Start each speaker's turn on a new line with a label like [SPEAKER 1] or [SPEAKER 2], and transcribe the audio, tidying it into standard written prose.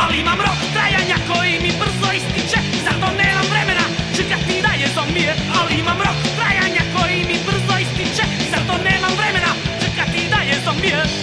[SPEAKER 1] ali imam rok trajanja koji mi brzo ističe. Zato nemam vremena čekati dalje zombije, ali imam rok trajanja koji mi brzo ističe. Zato nemam vremena čekati dalje zombije.